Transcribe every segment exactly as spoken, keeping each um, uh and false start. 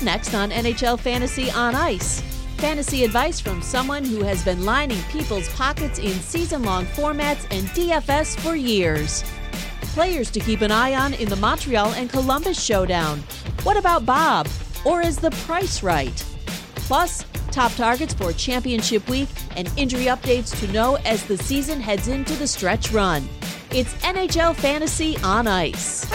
next on N H L Fantasy on Ice. Fantasy advice from someone who has been lining people's pockets in season-long formats and D F S for years. Players to keep an eye on in the Montreal and Columbus showdown. What about Bob? Or is the price right? Plus, top targets for championship week and injury updates to know as the season heads into the stretch run. It's N H L Fantasy on Ice.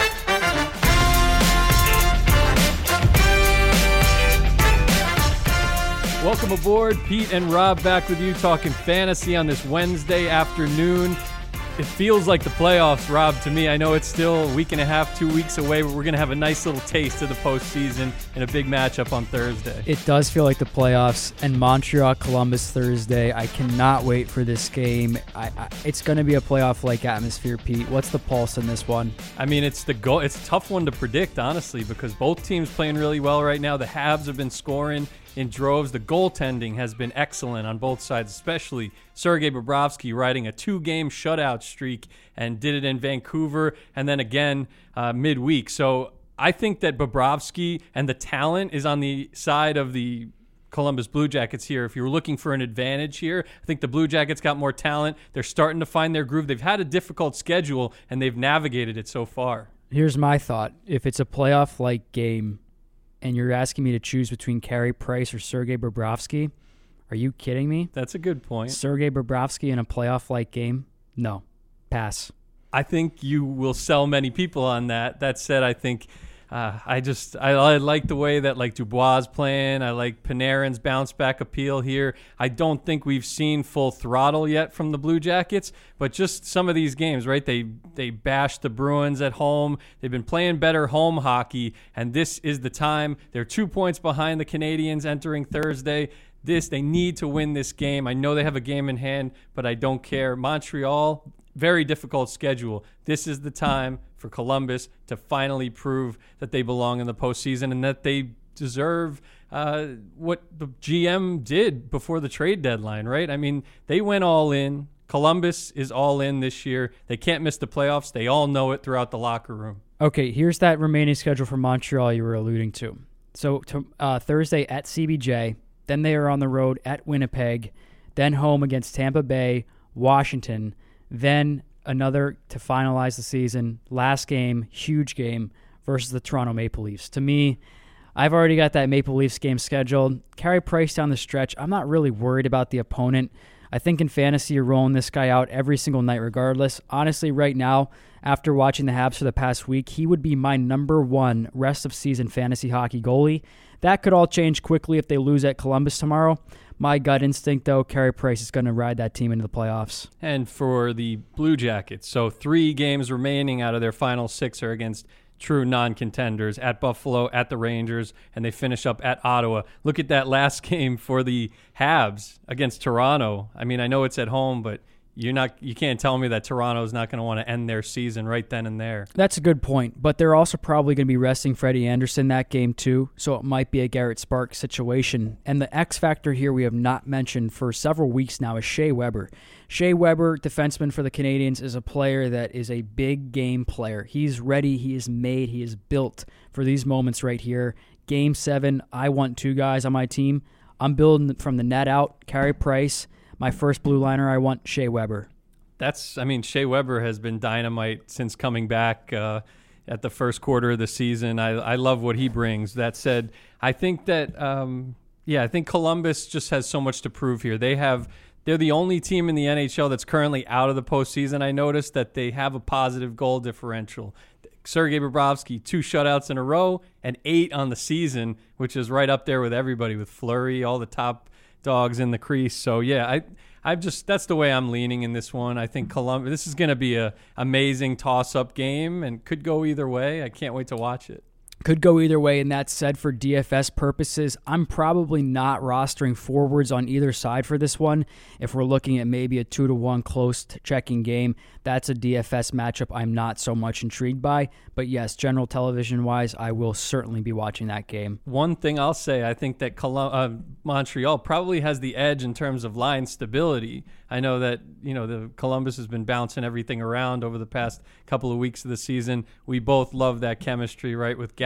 Welcome aboard. Pete and Rob back with you talking fantasy on this Wednesday afternoon. It feels like the playoffs, Rob, to me. I know it's still a week and a half, two weeks away, but we're going to have a nice little taste of the postseason in a big matchup on Thursday. It does feel like the playoffs, and Montreal-Columbus Thursday. I cannot wait for this game. I, I, it's going to be a playoff-like atmosphere, Pete. What's the pulse in this one? I mean, it's the goal. It's a tough one to predict, honestly, because both teams playing really well right now. The Habs have been scoring in droves. The goaltending has been excellent on both sides, especially Sergei Bobrovsky riding a two-game shutout streak and did it in Vancouver and then again uh, midweek. So I think that Bobrovsky and the talent is on the side of the Columbus Blue Jackets here. If you're looking for an advantage here, I think the Blue Jackets got more talent. They're starting to find their groove. They've had a difficult schedule, and they've navigated it so far. Here's my thought. If it's a playoff-like game, and you're asking me to choose between Carey Price or Sergei Bobrovsky, are you kidding me? That's a good point. Sergei Bobrovsky in a playoff-like game? No. Pass. I think you will sell many people on that. That said, I think uh, I just I, I like the way that like Dubois is playing. I like Panarin's bounce back appeal here. I don't think we've seen full throttle yet from the Blue Jackets, but just some of these games, right? They they bashed the Bruins at home. They've been playing better home hockey, and this is the time. They're two points behind the Canadiens entering Thursday. This they need to win this game. I know they have a game in hand, but I don't care. Montreal, very difficult schedule. This is the time for Columbus to finally prove that they belong in the postseason and that they deserve uh, what the G M did before the trade deadline, right? I mean, they went all in. Columbus is all in this year. They can't miss the playoffs. They all know it throughout the locker room. Okay, here's that remaining schedule for Montreal you were alluding to. So to, uh, Thursday at C B J, then they are on the road at Winnipeg, then home against Tampa Bay, Washington, then another to finalize the season. Last game, huge game versus the Toronto Maple Leafs. To me, I've already got that Maple Leafs game scheduled. Carey Price down the stretch. I'm not really worried about the opponent. I think in fantasy, you're rolling this guy out every single night regardless. Honestly, right now, after watching the Habs for the past week, he would be my number one rest of season fantasy hockey goalie. That could all change quickly if they lose at Columbus tomorrow. My gut instinct, though, Carey Price is going to ride that team into the playoffs. And for the Blue Jackets, so three games remaining out of their final six are against true non-contenders at Buffalo, at the Rangers, and they finish up at Ottawa. Look at that last game for the Habs against Toronto. I mean, I know it's at home, but You're not. You can't tell me that Toronto's not going to want to end their season right then and there. That's a good point, but they're also probably going to be resting Freddie Anderson that game too, so it might be a Garrett Sparks situation. And the X factor here we have not mentioned for several weeks now is Shea Weber. Shea Weber, defenseman for the Canadiens, is a player that is a big game player. He's ready. He is made. He is built for these moments right here. Game seven, I want two guys on my team. I'm building from the net out. Carey Price. My first blue liner, I want Shea Weber. That's, I mean, Shea Weber has been dynamite since coming back uh, at the first quarter of the season. I, I love what he brings. That said, I think that, um, yeah, I think Columbus just has so much to prove here. They have, they're the only team in the N H L that's currently out of the postseason. I noticed that they have a positive goal differential. Sergei Bobrovsky, two shutouts in a row and eight on the season, which is right up there with everybody, with Fleury, all the top dogs in the crease. So yeah, I I've just that's the way I'm leaning in this one. I think Columbus, this is going to be a amazing toss-up game and could go either way. I can't wait to watch it. Could go either way, and that said, for D F S purposes, I'm probably not rostering forwards on either side for this one. If we're looking at maybe a two to one close checking game, that's a D F S matchup I'm not so much intrigued by. But yes, general television-wise, I will certainly be watching that game. One thing I'll say, I think that Colum- uh, Montreal probably has the edge in terms of line stability. I know that, you know, the Columbus has been bouncing everything around over the past couple of weeks of the season. We both love that chemistry, right, with Gallagher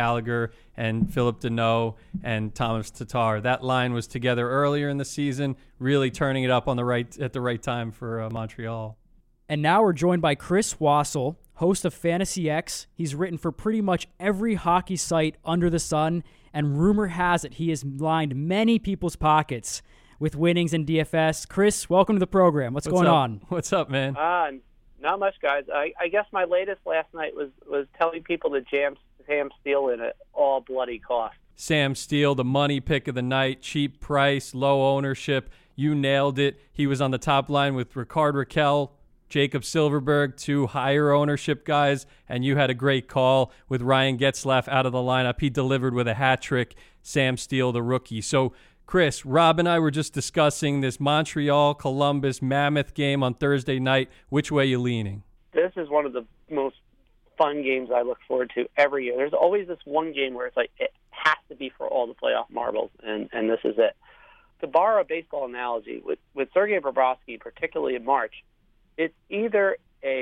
Gallagher and Philip Deneau and Thomas Tatar. That line was together earlier in the season, really turning it up on the right at the right time for uh, Montreal. And now we're joined by Chris Wassel, host of Fantasy X. He's written for pretty much every hockey site under the sun, and rumor has it he has lined many people's pockets with winnings in D F S. Chris, welcome to the program. What's, What's going up? on? What's up, man? Uh, not much, guys. I, I guess my latest last night was, was telling people to jam Sam Steele in at all bloody cost. Sam Steele, the money pick of the night, cheap price, low ownership. You nailed it. He was on the top line with Ricard Raquel, Jacob Silverberg, two higher ownership guys, and you had a great call with Ryan Getzlaff out of the lineup. He delivered with a hat trick, Sam Steele, the rookie. So, Chris, Rob and I were just discussing this Montreal-Columbus Mammoth game on Thursday night. Which way are you leaning? This is one of the most fun games I look forward to every year. There's always this one game where it's like it has to be for all the playoff marbles, and, and this is it. To borrow a baseball analogy, with, with Sergei Bobrovsky, particularly in March, it's either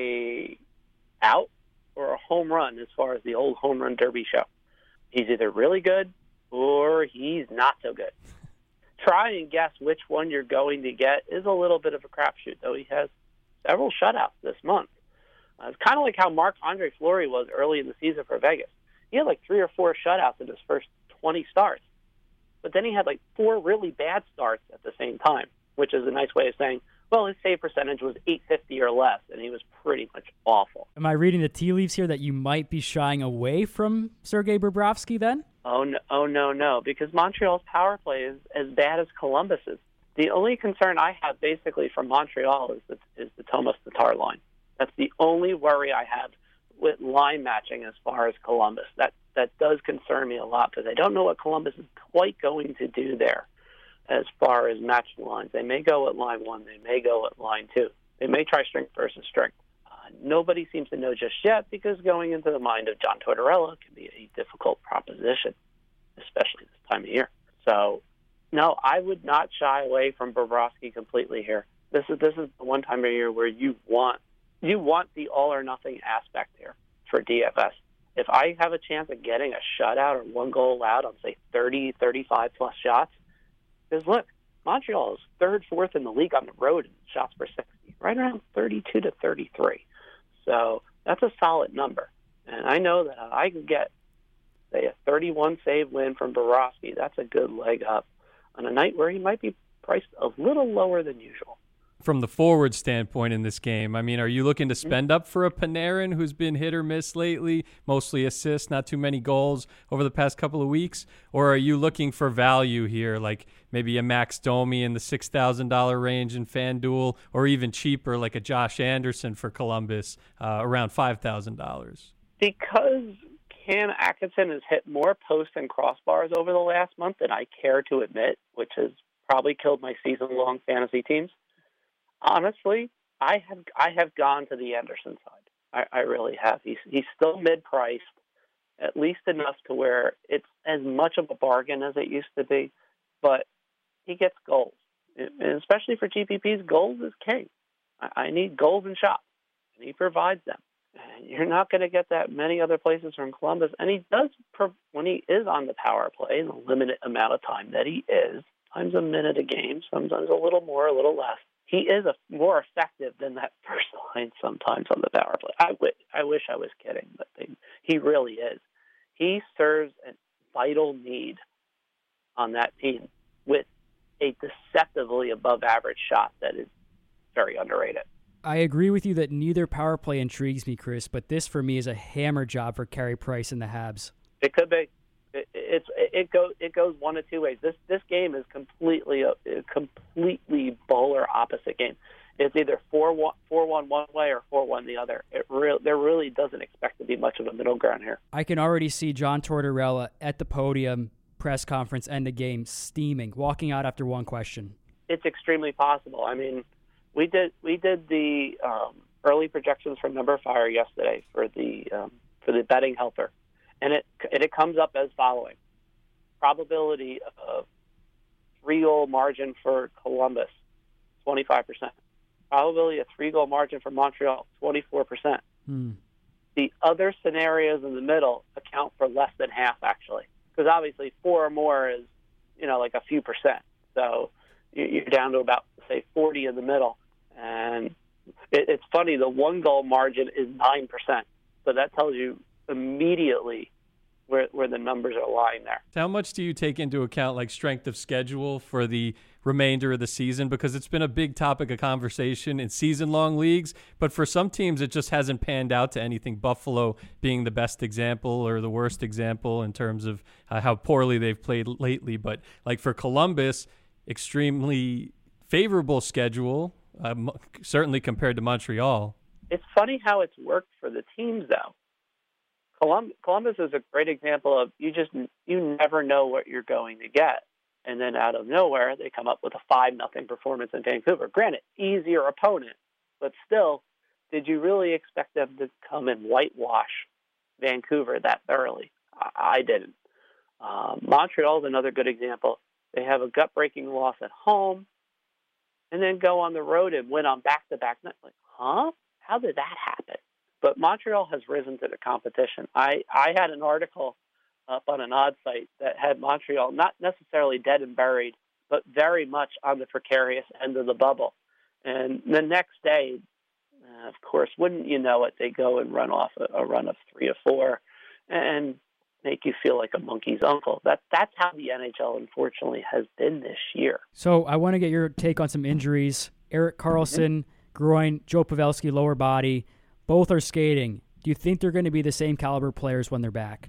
a out or a home run as far as the old home run derby show. He's either really good or he's not so good. Try and guess which one you're going to get is a little bit of a crapshoot, though he has several shutouts this month. Uh, it's kind of like how Marc-Andre Fleury was early in the season for Vegas. He had like three or four shutouts in his first twenty starts, but then he had like four really bad starts at the same time, which is a nice way of saying, well, his save percentage was eight fifty or less, and he was pretty much awful. Am I reading the tea leaves here that you might be shying away from Sergei Bobrovsky then? Oh, no, oh, no, no, because Montreal's power play is as bad as Columbus's. The only concern I have basically from Montreal is the, is the Thomas Tatar line. That's the only worry I have with line matching as far as Columbus. That, that does concern me a lot because I don't know what Columbus is quite going to do there as far as matching lines. They may go at line one. They may go at line two. They may try strength versus strength. Uh, nobody seems to know just yet because going into the mind of John Tortorella can be a difficult proposition, especially this time of year. So, no, I would not shy away from Bobrovsky completely here. This is this is the one time of year where you want you want the all or nothing aspect here for D F S. If I have a chance of getting a shutout or one goal allowed on, say, thirty, thirty-five plus shots, because look, Montreal is third, fourth in the league on the road in shots per sixty, right around thirty-two to thirty-three. So that's a solid number. And I know that I could get, say, a thirty-one save win from Bobrovsky. That's a good leg up on a night where he might be priced a little lower than usual. From the forward standpoint in this game, I mean, are you looking to spend up for a Panarin who's been hit or miss lately, mostly assists, not too many goals over the past couple of weeks? Or are you looking for value here, like maybe a Max Domi in the six thousand dollars range in FanDuel, or even cheaper like a Josh Anderson for Columbus, uh, around five thousand dollars? Because Cam Atkinson has hit more posts and crossbars over the last month than I care to admit, which has probably killed my season-long fantasy teams. Honestly, I have I have gone to the Anderson side. I, I really have. He's he's still mid-priced, at least enough to where it's as much of a bargain as it used to be, but he gets goals. And especially for G P Ps, goals is king. I, I need goals and shots, and he provides them. And you're not going to get that many other places from Columbus. And he does, when he is on the power play, the limited amount of time that he is, sometimes a minute a game, sometimes a little more, a little less. He is a, more effective than that first line sometimes on the power play. I, w- I wish I was kidding, but they, he really is. He serves a vital need on that team with a deceptively above-average shot that is very underrated. I agree with you that neither power play intrigues me, Chris, but this for me is a hammer job for Carey Price and the Habs. It could be. It, it's it goes it goes one of two ways. This this game is completely a, a completely polar opposite game. It's either four one four one one way or four one the other. It real there really doesn't expect to be much of a middle ground here. I can already see John Tortorella at the podium press conference and the game steaming, walking out after one question. It's extremely possible. I mean, we did we did the um, early projections for Number Fire yesterday for the um, for the betting helper. And it and it comes up as following. Probability of three-goal margin for Columbus, twenty-five percent. Probability of three-goal margin for Montreal, twenty-four percent. Hmm. The other scenarios in the middle account for less than half, actually, because obviously four or more is, you know, like a few percent. So you're down to about, say, forty in the middle. And it, it's funny, the one goal margin is nine percent. So that tells you immediately where, where the numbers are lying there. How much do you take into account, like, strength of schedule for the remainder of the season? Because it's been a big topic of conversation in season-long leagues, but for some teams it just hasn't panned out to anything, Buffalo being the best example or the worst example in terms of uh, how poorly they've played lately. But like for Columbus, extremely favorable schedule, um, certainly compared to Montreal. It's funny how it's worked for the teams, though. Colum- Columbus is a great example of you just you never know what you're going to get. And then out of nowhere, they come up with a five nothing performance in Vancouver. Granted, easier opponent, but still, did you really expect them to come and whitewash Vancouver that thoroughly? I, I didn't. Um, Montreal is another good example. They have a gut-breaking loss at home and then go on the road and win on back-to-back nights. Like, huh? How did that happen? But Montreal has risen to the competition. I, I had an article up on an odd site that had Montreal not necessarily dead and buried, but very much on the precarious end of the bubble. And the next day, uh, of course, wouldn't you know it, they go and run off a, a run of three or four and make you feel like a monkey's uncle. That That's how the N H L, unfortunately, has been this year. So I want to get your take on some injuries. Erik Karlsson, mm-hmm. groin, Joe Pavelski, lower body. Both are skating. Do you think they're going to be the same caliber players when they're back?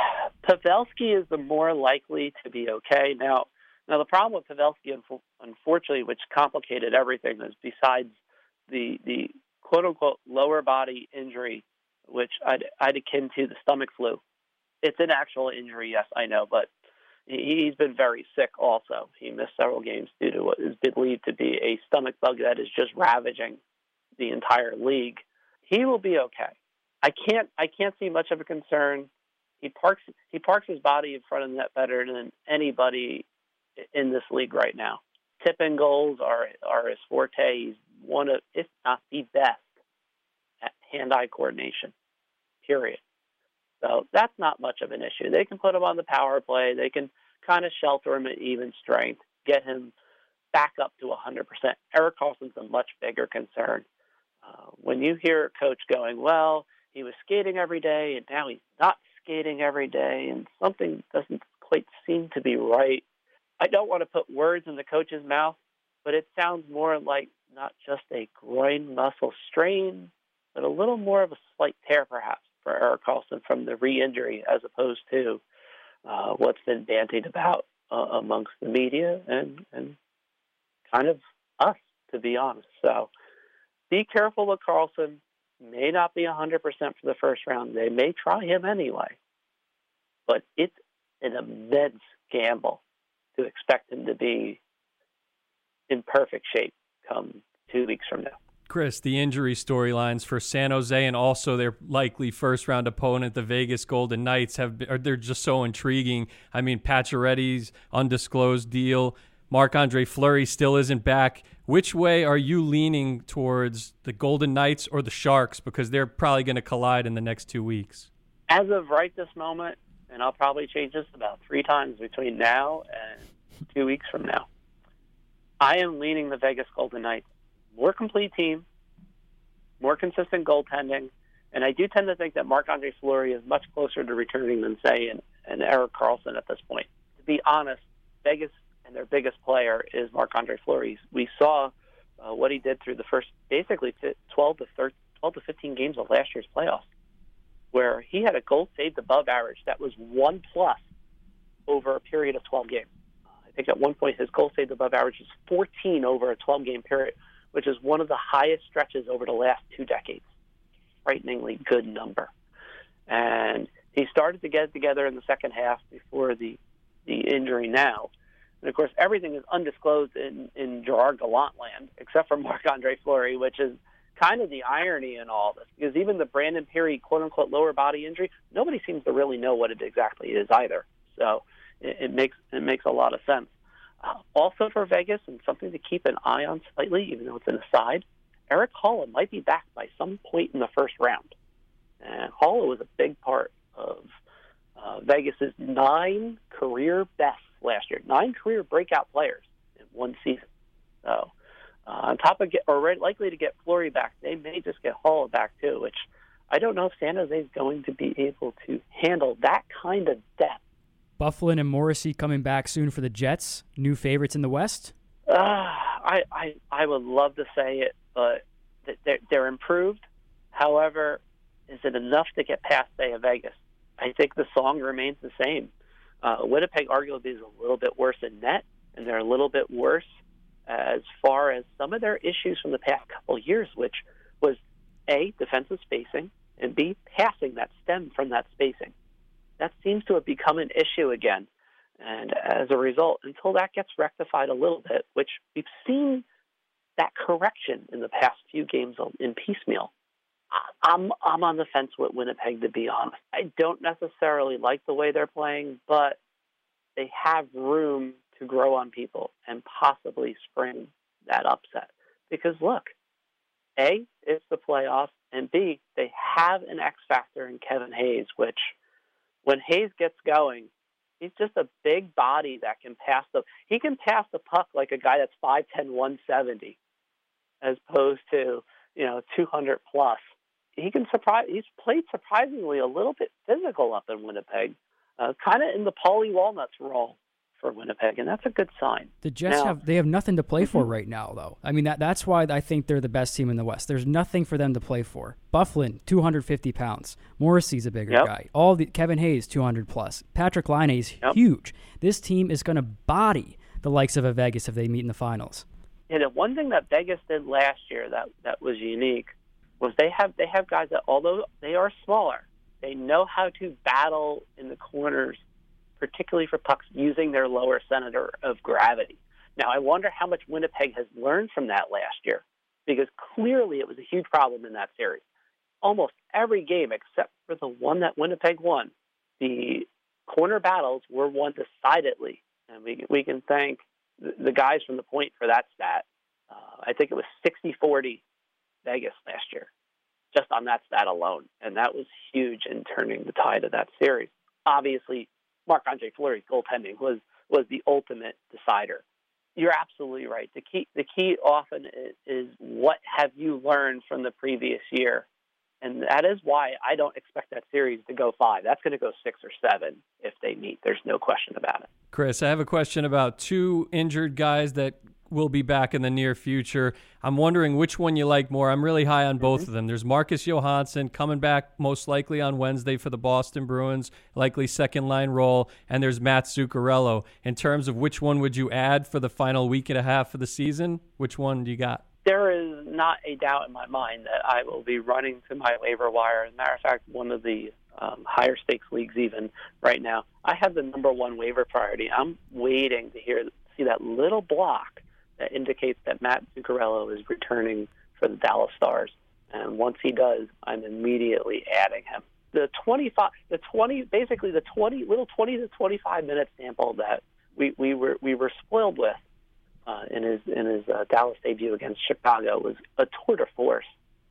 Pavelski is the more likely to be okay. Now, now the problem with Pavelski, unfortunately, which complicated everything, is besides the the quote-unquote lower body injury, which I'd, I'd akin to the stomach flu. It's an actual injury, yes, I know, but he's been very sick also. He missed several games due to what is believed to be a stomach bug that is just ravaging the entire league. He will be okay. I can't I can't see much of a concern. He parks he parks his body in front of the net better than anybody in this league right now. Tip-in goals are are his forte. He's one of, if not the best, at hand-eye coordination, period. So that's not much of an issue. They can put him on the power play. They can kind of shelter him at even strength, get him back up to one hundred percent. Erik Karlsson's a much bigger concern. Uh, when you hear a coach going, well, he was skating every day, and now he's not skating every day, and something doesn't quite seem to be right. I don't want to put words in the coach's mouth, but it sounds more like not just a groin muscle strain, but a little more of a slight tear, perhaps, for Erik Karlsson from the re-injury, as opposed to uh, what's been bandied about uh, amongst the media and, and kind of us, to be honest. So be careful with Karlsson. May not be one hundred percent for the first round. They may try him anyway. But it's an immense gamble to expect him to be in perfect shape come two weeks from now. Chris, the injury storylines for San Jose and also their likely first-round opponent, the Vegas Golden Knights, have been, are, they're just so intriguing. I mean, Pacioretty's undisclosed deal. Marc-Andre Fleury still isn't back. Which way are you leaning towards, the Golden Knights or the Sharks? Because they're probably going to collide in the next two weeks. As of right this moment, and I'll probably change this about three times between now and two weeks from now, I am leaning the Vegas Golden Knights. More complete team, more consistent goaltending, and I do tend to think that Marc-Andre Fleury is much closer to returning than, say, an, an Erik Karlsson at this point. To be honest, Vegas and their biggest player is Marc-Andre Fleury. We saw uh, what he did through the first, basically, twelve to thirteen, twelve to fifteen games of last year's playoffs, where he had a goal saved above average that was one plus over a period of twelve games. I think at one point his goal saved above average was fourteen over a twelve-game period, which is one of the highest stretches over the last two decades. Frighteningly good number. And he started to get it together in the second half before the, the injury now. And, of course, everything is undisclosed in, in Gerard Gallant land, except for Marc-Andre Fleury, which is kind of the irony in all this, because even the Brandon Peary quote-unquote lower body injury, nobody seems to really know what it exactly is either. So it, it makes it makes a lot of sense. Uh, also for Vegas, and something to keep an eye on slightly, even though it's an aside, Erik Haula might be back by some point in the first round. And Haula was a big part of uh, Vegas's nine career bests last year, nine career breakout players in one season. So uh, on top of get, or likely to get Fleury back, they may just get Haula back too, which I don't know if San Jose is going to be able to handle that kind of depth. Byfuglien and Morrissey coming back soon for the Jets, new favorites in the West? Uh, I, I I would love to say it, but they're, they're improved. However, is it enough to get past, say, a Vegas? I think the song remains the same. Uh, Winnipeg arguably is a little bit worse in net, and they're a little bit worse as far as some of their issues from the past couple of years, which was, A, defensive spacing, and B, passing that stemmed from that spacing. That seems to have become an issue again. And as a result, until that gets rectified a little bit, which we've seen that correction in the past few games in piecemeal, I'm I'm on the fence with Winnipeg, to be honest. I don't necessarily like the way they're playing, but they have room to grow on people and possibly spring that upset. Because, look, A, it's the playoffs, and B, they have an X factor in Kevin Hayes, which when Hayes gets going, he's just a big body that can pass the he can pass the puck like a guy that's five ten, one seventy, as opposed to, you know, two hundred plus. He can surprise he's played surprisingly a little bit physical up in Winnipeg, uh, kind of in the Paulie Walnuts role for Winnipeg, and that's a good sign. The Jets now, have they have nothing to play for right now, though. I mean, that that's why I think they're the best team in the West. There's nothing for them to play for. Byfuglien, two hundred fifty pounds. Morrissey's a bigger yep. guy. All the Kevin Hayes, two hundred plus. Patrick Laine's yep. huge. This team is going to body the likes of a Vegas if they meet in the finals. Yeah, the one thing that Vegas did last year that that was unique was they have they have guys that, although they are smaller, they know how to battle in the corners, particularly for pucks, using their lower center of gravity. Now, I wonder how much Winnipeg has learned from that last year, because clearly it was a huge problem in that series. Almost every game, except for the one that Winnipeg won, the corner battles were won decidedly. And we, we can thank the guys from the Point for that stat. Uh, I think it was sixty forty Vegas last year, just on that stat alone. And that was huge in turning the tide of that series. Obviously, Marc-Andre Fleury's goaltending was, was the ultimate decider. You're absolutely right. The key the key often is, is what have you learned from the previous year? And that is why I don't expect that series to go five. That's going to go six or seven if they meet. There's no question about it. Chris, I have a question about two injured guys that will be back in the near future. I'm wondering which one you like more. I'm really high on both mm-hmm. of them. There's Marcus Johansson coming back most likely on Wednesday for the Boston Bruins, likely second line role, and there's Matt Zuccarello. In terms of which one would you add for the final week and a half of the season, which one do you got? There is not a doubt in my mind that I will be running to my waiver wire. As a matter of fact, one of the um, higher stakes leagues even right now, I have the number one waiver priority. I'm waiting to hear see that little block that indicates that Matt Zuccarello is returning for the Dallas Stars. And once he does, I'm immediately adding him. The twenty-five, the twenty, basically the twenty, little twenty to twenty-five minute sample that we, we were we were spoiled with uh, in his in his uh, Dallas debut against Chicago was a tour de force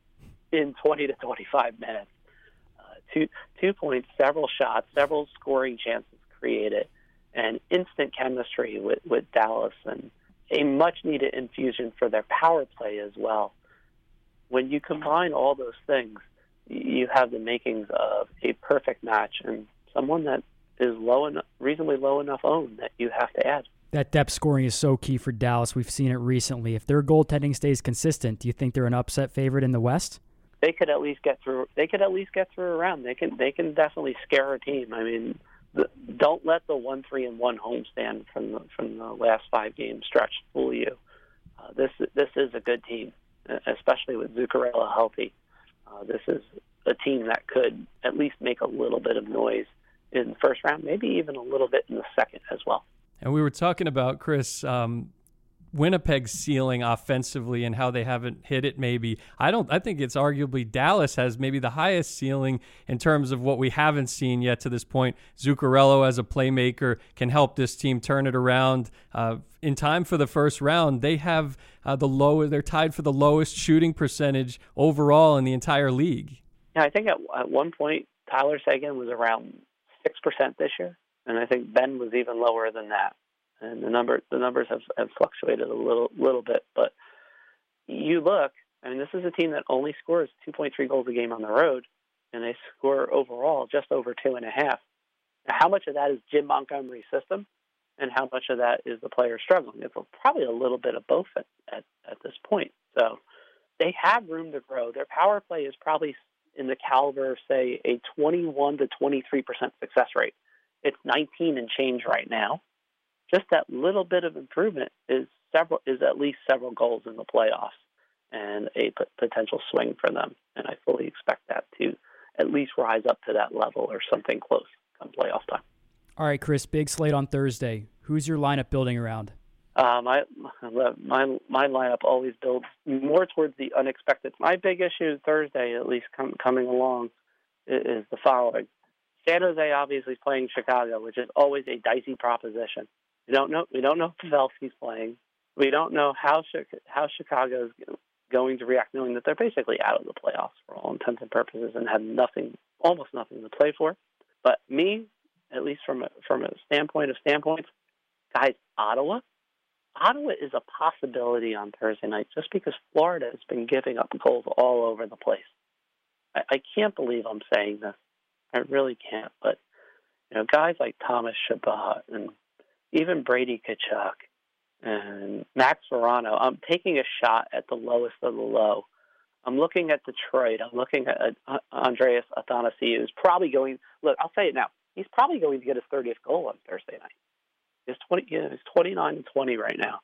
in twenty to twenty-five minutes. Uh, two two points, several shots, several scoring chances created, and instant chemistry with, with Dallas, and a much-needed infusion for their power play as well. When you combine all those things, you have the makings of a perfect match and someone that is low enough, reasonably low enough owned that you have to add. That depth scoring is so key for Dallas. We've seen it recently. If their goaltending stays consistent, do you think they're an upset favorite in the West? They could at least get through. They could at least get through a round. They can. They can definitely scare a team. I mean, the, don't let the one three and one homestand from the from the last five game stretch fool you. Uh, this this is a good team, especially with Zuccarello healthy. Uh, this is a team that could at least make a little bit of noise in the first round, maybe even a little bit in the second as well. And we were talking about, Chris, um, Winnipeg's ceiling offensively and how they haven't hit it maybe. I don't. I think it's arguably Dallas has maybe the highest ceiling in terms of what we haven't seen yet to this point. Zuccarello as a playmaker can help this team turn it around. Uh, in time for the first round, they have uh, the low. They're tied for the lowest shooting percentage overall in the entire league. Yeah, I think at, at one point Tyler Seguin was around six percent this year, and I think Ben was even lower than that. And the number the numbers have, have fluctuated a little little bit, but you look, I mean, this is a team that only scores two point three goals a game on the road, and they score overall just over two and a half. Now, how much of that is Jim Montgomery's system, and how much of that is the players struggling? It's probably a little bit of both at, at, at this point. So they have room to grow. Their power play is probably in the caliber of, say, a twenty-one to twenty-three percent success rate. It's nineteen and change right now. Just that little bit of improvement is several is at least several goals in the playoffs and a p- potential swing for them. And I fully expect that to at least rise up to that level or something close come playoff time. All right, Chris, big slate on Thursday. Who's your lineup building around? Uh, my my my lineup always builds more towards the unexpected. My big issue Thursday, at least com- coming along, is, is the following: San Jose obviously is playing Chicago, which is always a dicey proposition. We don't know. We don't know if Pavelski's playing. We don't know how how Chicago is going to react, knowing that they're basically out of the playoffs for all intents and purposes and have nothing, almost nothing to play for. But me, at least from a, from a standpoint of standpoints, guys, Ottawa. Ottawa is a possibility on Thursday night just because Florida has been giving up goals all over the place. I, I can't believe I'm saying this. I really can't. But, you know, guys like Thomas Chabot and even Brady Tkachuk and Max Verano, I'm taking a shot at the lowest of the low. I'm looking at Detroit. I'm looking at uh, Andreas Athanasiou, who's probably going – look, I'll say it now. He's probably going to get his thirtieth goal on Thursday night. He's twenty. You know, he's twenty-nine and twenty right now.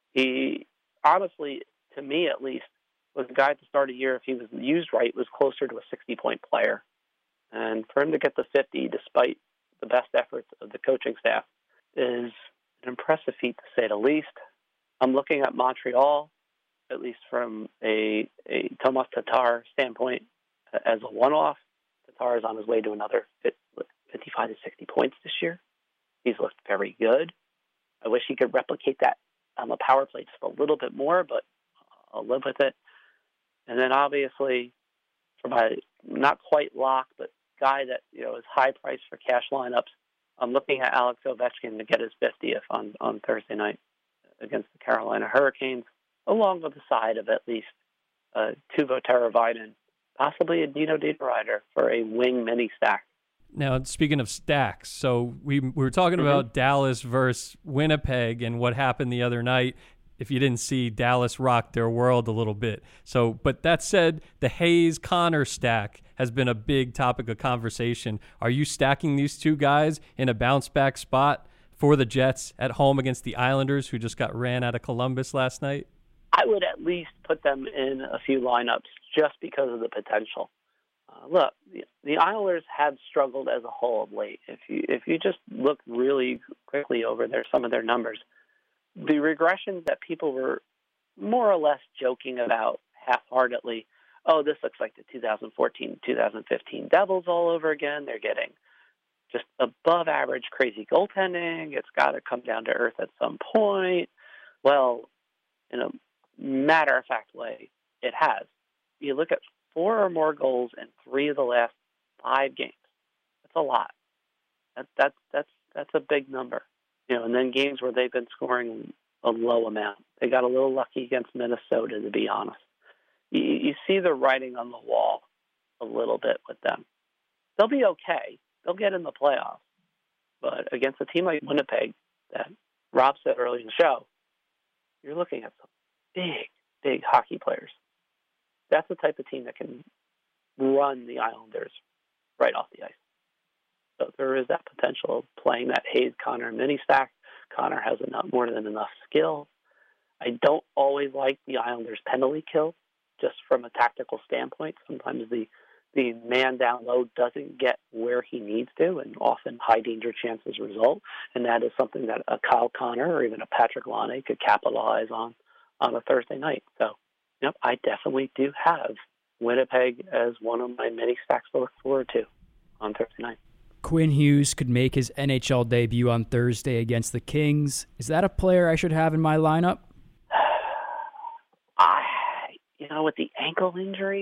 He honestly, to me at least, was a guy at the start of the year. If he was used right, was closer to a sixty-point player. And for him to get the fifty, despite the best efforts of the coaching staff, is an impressive feat to say the least. I'm looking at Montreal, at least from a, a Tomas Tatar standpoint, as a one-off. Tatar is on his way to another fifty-five to sixty points this year. He's looked very good. I wish he could replicate that on the power play just a little bit more, but I'll live with it. And then obviously, for my not quite lock, but guy that, you know, is high price for cash lineups, I'm looking at Alex Ovechkin to get his fiftieth on, on Thursday night against the Carolina Hurricanes, along with the side of at least uh, Teuvo Teravainen, possibly a Dino Niederreiter for a wing mini stack. Now, speaking of stacks, so we, we were talking mm-hmm. about Dallas versus Winnipeg and what happened the other night. If you didn't see, Dallas rocked their world a little bit. So, but that said, the Hayes-Connor stack has been a big topic of conversation. Are you stacking these two guys in a bounce-back spot for the Jets at home against the Islanders, who just got ran out of Columbus last night? I would at least put them in a few lineups just because of the potential. Uh, look, the, the Islanders have struggled as a whole of late. If you if you just look really quickly over their some of their numbers, the regressions that people were more or less joking about half-heartedly, oh, this looks like the two thousand fourteen two thousand fifteen Devils all over again. They're getting just above average crazy goaltending. It's got to come down to earth at some point. Well, in a matter-of-fact way, it has. You look at four or more goals in three of the last five games. That's a lot. That, that, that's that's a big number. You know, and then games where they've been scoring a low amount. They got a little lucky against Minnesota, to be honest. You, you see the writing on the wall a little bit with them. They'll be okay. They'll get in the playoffs. But against a team like Winnipeg that Rob said earlier in the show, you're looking at some big, big hockey players. That's the type of team that can run the Islanders right off the ice. So there is that potential of playing that Hayes-Connor mini stack. Connor has enough, more than enough skill. I don't always like the Islanders' penalty kill, just from a tactical standpoint. Sometimes the the man down low doesn't get where he needs to, and often high danger chances result. And that is something that a Kyle Connor or even a Patrick Laine could capitalize on on a Thursday night. So, yep, I definitely do have Winnipeg as one of my many stacks to look forward to on Thursday night. Quinn Hughes could make his N H L debut on Thursday against the Kings. Is that a player I should have in my lineup? I, you know, with the ankle injury,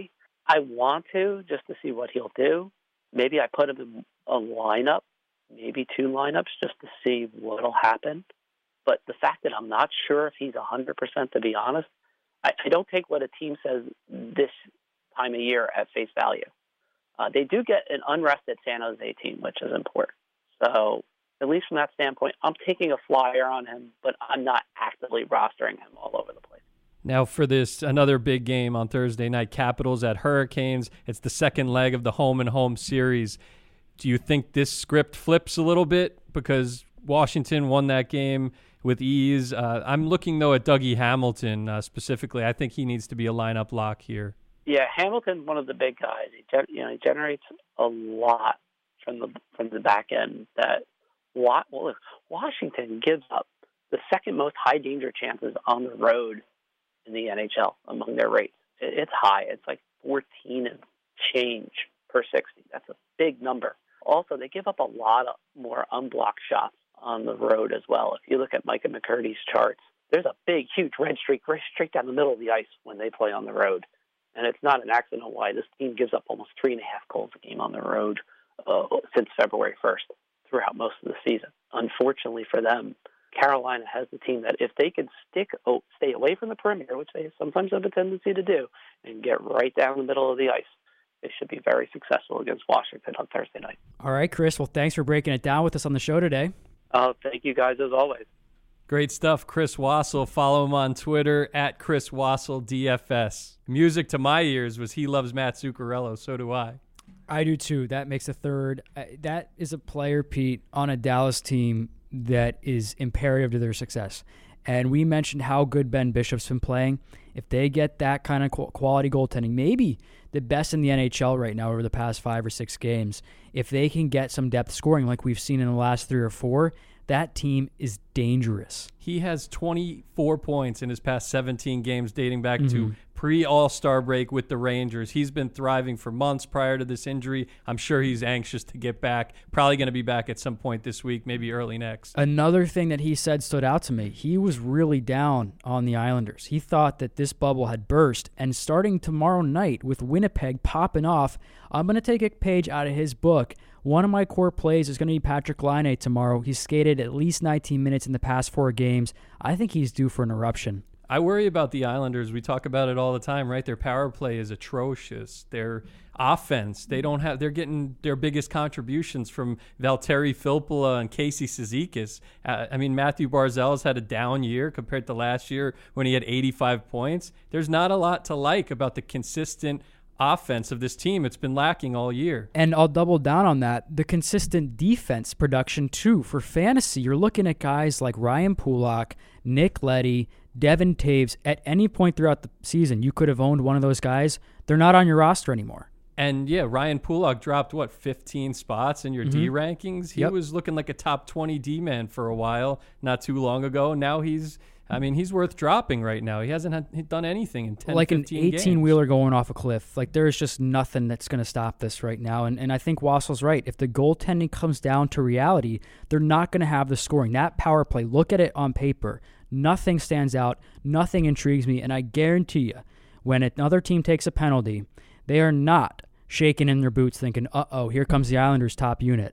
I want to just to see what he'll do. Maybe I put him in a lineup, maybe two lineups, just to see what'll happen. But the fact that I'm not sure if he's one hundred percent, to be honest, I, I don't take what a team says this time of year at face value. Uh, they do get an unrested San Jose team, which is important. So at least from that standpoint, I'm taking a flyer on him, but I'm not actively rostering him all over the place. Now for this, another big game on Thursday night, Capitals at Hurricanes. It's the second leg of the home and home series. Do you think this script flips a little bit because Washington won that game with ease? Uh, I'm looking, though, at Dougie Hamilton uh, specifically. I think he needs to be a lineup lock here. Yeah, Hamilton's one of the big guys. He, gen- you know, he generates a lot from the from the back end. That well, look, Washington gives up the second most high danger chances on the road in the N H L among their rates. It's high. It's like fourteen and change per sixty. That's a big number. Also, they give up a lot of more unblocked shots on the road as well. If you look at Micah McCurdy's charts, there's a big, huge red streak right straight down the middle of the ice when they play on the road. And it's not an accident why this team gives up almost three and a half goals a game on the road uh, since February first throughout most of the season. Unfortunately for them, Carolina has the team that if they can stick, oh, stay away from the perimeter, which they sometimes have a tendency to do, and get right down the middle of the ice, they should be very successful against Washington on Thursday night. All right, Chris. Well, thanks for breaking it down with us on the show today. Oh, thank you guys as always. Great stuff, Chris Wassel. Follow him on Twitter at Chris Wassel D F S. Music to my ears was He Loves Matt Zuccarello. So do I. I do too. That makes a third. Uh, that is a player, Pete, on a Dallas team that is imperative to their success. And we mentioned how good Ben Bishop's been playing. If they get that kind of quality goaltending, maybe the best in the N H L right now over the past five or six games, if they can get some depth scoring like we've seen in the last three or four, that team is dangerous. He has twenty-four points in his past seventeen games dating back mm-hmm. to pre-All-Star break with the Rangers. He's been thriving for months prior to this injury. I'm sure he's anxious to get back. Probably going to be back at some point this week, maybe early next. Another thing that he said stood out to me. He was really down on the Islanders. He thought that this bubble had burst, and starting tomorrow night with Winnipeg popping off, I'm going to take a page out of his book. One of my core plays is going to be Patrick Laine tomorrow. He's skated at least nineteen minutes in the past four games. I think he's due for an eruption. I worry about the Islanders. We talk about it all the time, right? Their power play is atrocious. Their offense, they don't have. They're getting their biggest contributions from Valtteri Filppula and Casey Cizikas. Uh, I mean, Matthew Barzal's had a down year compared to last year when he had eighty-five points. There's not a lot to like about the consistent offense of this team. It's been lacking all year. And I'll double down on that. The consistent defense production, too. For fantasy, you're looking at guys like Ryan Pulock, Nick Leddy, Devin Taves. At any point throughout the season, you could have owned one of those guys. They're not on your roster anymore. And, yeah, Ryan Pulock dropped, what, fifteen spots in your mm-hmm. D rankings? He yep. was looking like a top twenty D-man for a while, not too long ago. Now he's... I mean, he's worth dropping right now. He hasn't had, done anything in ten, like fifteen an games. eighteen-wheeler going off a cliff. Like, there's just nothing that's going to stop this right now. And and I think Wassel's right. If the goaltending comes down to reality, they're not going to have the scoring. That power play, look at it on paper. Nothing stands out. Nothing intrigues me. And I guarantee you, when another team takes a penalty, they are not shaking in their boots thinking, uh-oh, here comes the Islanders' top unit.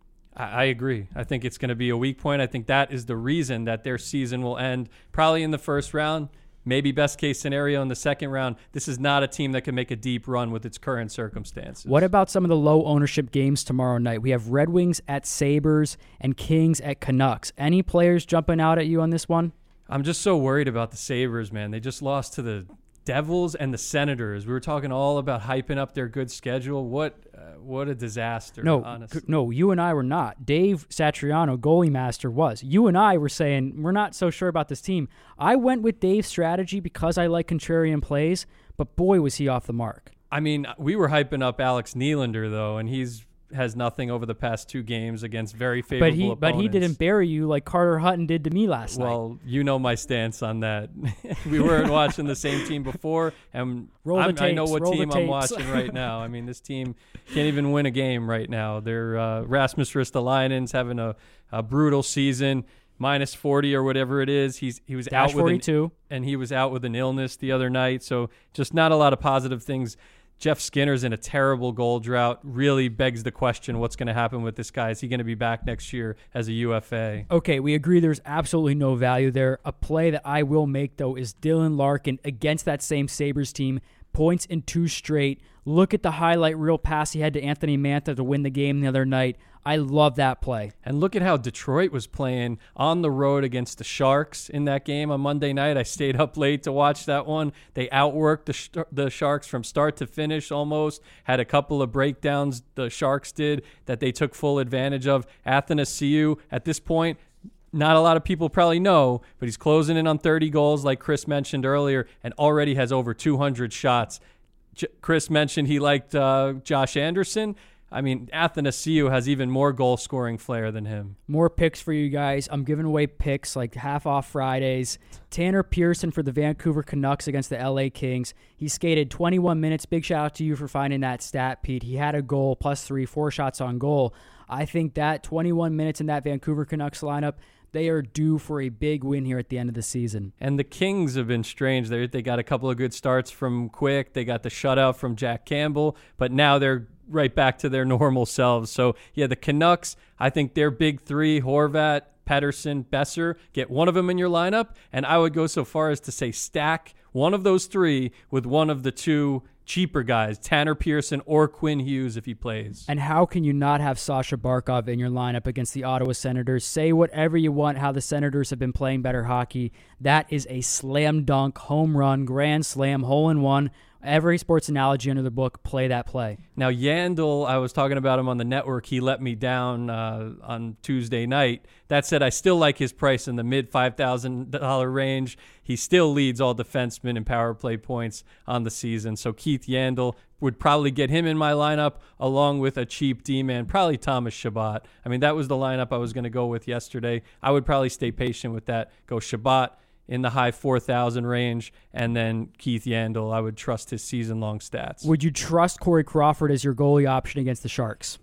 I agree. I think it's going to be a weak point. I think that is the reason that their season will end probably in the first round, maybe best case scenario in the second round. This is not a team that can make a deep run with its current circumstances. What about some of the low ownership games tomorrow night? We have Red Wings at Sabres and Kings at Canucks. Any players jumping out at you on this one? I'm just so worried about the Sabres, man. They just lost to the Devils and the Senators. We were talking all about hyping up their good schedule. What uh, what a disaster, no, honestly. No, you and I were not. Dave Satriano, goalie master, was. You and I were saying, we're not so sure about this team. I went with Dave's strategy because I like contrarian plays, but boy, was he off the mark. I mean, we were hyping up Alex Nylander, though, and he's has nothing over the past two games against very favorable but he, opponents. But he didn't bury you like Carter Hutton did to me last well, night. Well, you know my stance on that. We weren't watching the same team before, and roll the I'm, tapes, I know what roll team the I'm tapes. watching right now. I mean, this team can't even win a game right now. They're uh, Rasmus Ristolainen's having a, a brutal season. Minus forty or whatever it is. He's he was Dash out with forty-two, an, and he was out with an illness the other night. So just not a lot of positive things Jeff Skinner's in a terrible goal drought. Really begs the question, what's going to happen with this guy? Is he going to be back next year as a U F A? Okay, we agree there's absolutely no value there. A play that I will make, though, is Dylan Larkin against that same Sabres team. Points in two straight. Look at the highlight reel pass he had to Anthony Mantha to win the game the other night. I love that play. And look at how Detroit was playing on the road against the Sharks in that game on Monday night. I stayed up late to watch that one. They outworked the, sh- the Sharks from start to finish almost. Had a couple of breakdowns the Sharks did that they took full advantage of. Athanasiou, at this point, not a lot of people probably know, but he's closing in on thirty goals like Chris mentioned earlier and already has over two hundred shots. J- Chris mentioned he liked uh, Josh Anderson. I mean, Athanasiou has even more goal-scoring flair than him. More picks for you guys. I'm giving away picks like half off Fridays. Tanner Pearson for the Vancouver Canucks against the L A Kings. He skated twenty-one minutes. Big shout out to you for finding that stat, Pete. He had a goal, plus three, four shots on goal. I think that twenty-one minutes in that Vancouver Canucks lineup, they are due for a big win here at the end of the season. And the Kings have been strange. They they got a couple of good starts from Quick. They got the shutout from Jack Campbell, but now they're right back to their normal selves. So, yeah, the Canucks, I think their big three, Horvat, Pettersson, Besser, get one of them in your lineup, and I would go so far as to say stack one of those three with one of the two cheaper guys, Tanner Pearson or Quinn Hughes if he plays. And how can you not have Sasha Barkov in your lineup against the Ottawa Senators? Say whatever you want how the Senators have been playing better hockey. That is a slam dunk, home run, grand slam, hole in one. Every sports analogy under the book, play that play. Now, Yandel, I was talking about him on the network. He let me down uh, on Tuesday night. That said, I still like his price in the mid five thousand dollars range. He still leads all defensemen in power play points on the season. So Keith Yandel would probably get him in my lineup along with a cheap D-man, probably Thomas Chabot. I mean, that was the lineup I was going to go with yesterday. I would probably stay patient with that. Go Chabot in the high four thousand range, and then Keith Yandel, I would trust his season-long stats. Would you trust Corey Crawford as your goalie option against the Sharks?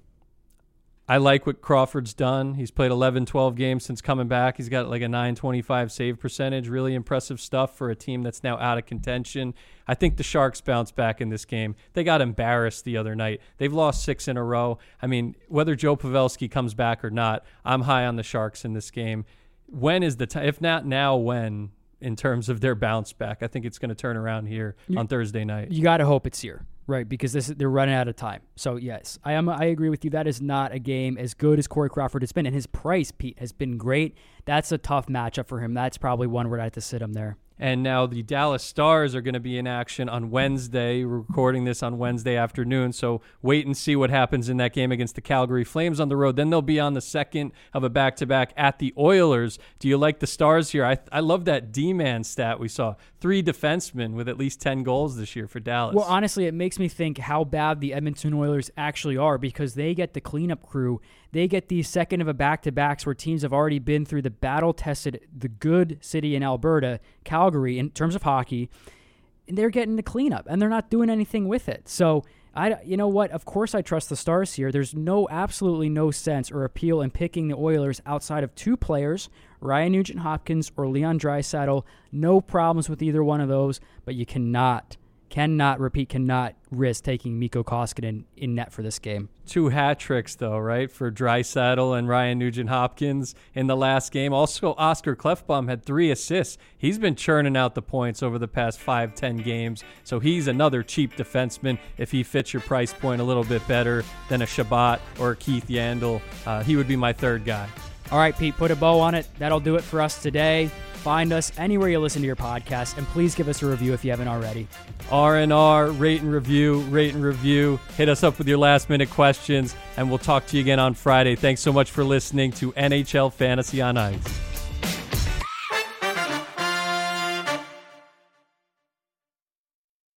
I like what Crawford's done. He's played eleven, twelve games since coming back. He's got like a nine twenty-five save percentage. Really impressive stuff for a team that's now out of contention. I think the Sharks bounce back in this game. They got embarrassed the other night. They've lost six in a row. I mean, whether Joe Pavelski comes back or not, I'm high on the Sharks in this game. When is the time? If not now, when? In terms of their bounce back, I think it's going to turn around here you, on Thursday night. You got to hope it's here, right? Because this they're running out of time. So yes, I am. I agree with you. That is not a game as good as Corey Crawford has been, and his price, Pete, has been great. That's a tough matchup for him. That's probably one where I have to sit him there. And now the Dallas Stars are going to be in action on Wednesday. We're recording this on Wednesday afternoon, so wait and see what happens in that game against the Calgary Flames on the road. Then they'll be on the second of a back-to-back at the Oilers. Do you like the Stars here? I I love that D-man stat we saw. Three defensemen with at least ten goals this year for Dallas. Well, honestly, it makes me think how bad the Edmonton Oilers actually are because they get the cleanup crew. They get the second of a back-to-backs where teams have already been through the battle-tested, the good city in Alberta, Calgary, in terms of hockey, and they're getting the cleanup, and they're not doing anything with it. So, I, you know what? Of course I trust the Stars here. There's no, absolutely no sense or appeal in picking the Oilers outside of two players, Ryan Nugent-Hopkins or Leon Draisaitl. No problems with either one of those, but you cannot, cannot, repeat, cannot risk taking Mikko Koskinen in net for this game. Two hat tricks, though, right, for Draisaitl and Ryan Nugent-Hopkins in the last game. Also, Oscar Klefbom had three assists. He's been churning out the points over the past five, ten games, so he's another cheap defenseman if he fits your price point a little bit better than a Chabot or a Keith Yandel. Uh, he would be my third guy. All right, Pete, put a bow on it. That'll do it for us today. Find us anywhere you listen to your podcast, and please give us a review if you haven't already. R and R, rate and review, rate and review. Hit us up with your last-minute questions, and we'll talk to you again on Friday. Thanks so much for listening to N H L Fantasy on Ice.